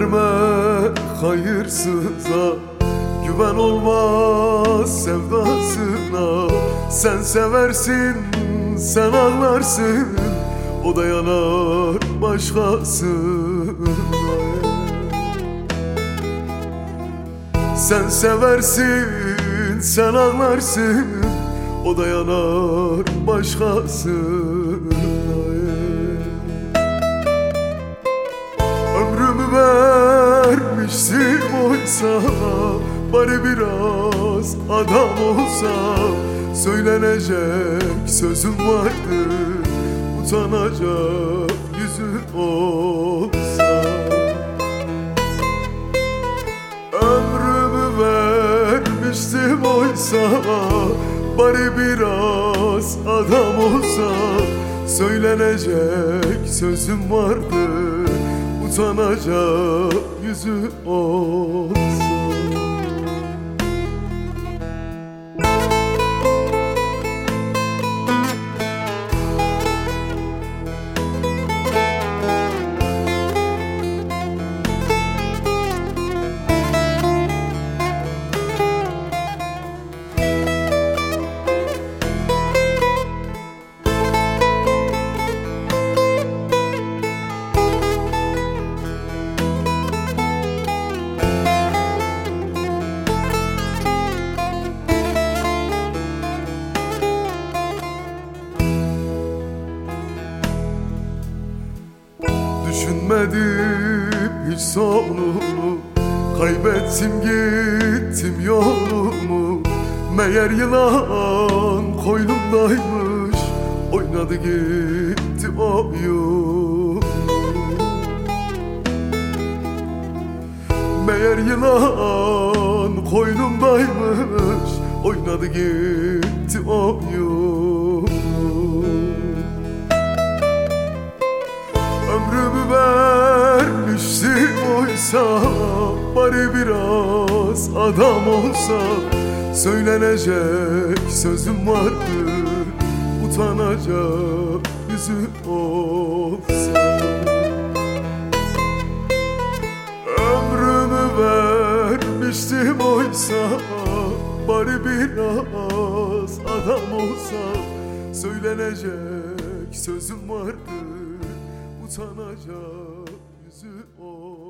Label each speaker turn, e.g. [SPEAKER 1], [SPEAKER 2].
[SPEAKER 1] verme hayırsıza, güven olmaz sevdasına. Sen seversin, sen ağlarsın, o da yanar başkasına. Sen seversin, sen ağlarsın, o da yanar başkasına. Ömrümü vermiştim oysa, bari biraz adam olsam. Söylenecek sözüm vardı, utanacak yüzüm olsa. Ömrümü vermiştim oysa, bari biraz adam olsa. Söylenecek sözüm vardı, utanacak yüzü olsa. Düşünmedim hiç sonunu, kaybettim gittim yolumu. Meğer yılan koynumdaymış, oynadı gitti oyun. Meğer yılan koynumdaymış, oynadı gitti oyun. Ömrümü vermiştim oysa, bari biraz adam olsa. Söylenecek sözüm vardı, utanacak yüzü olsa. Ömrümü vermiştim oysa, bari biraz adam olsa. Söylenecek sözüm vardı, utanacak yüzü olsa.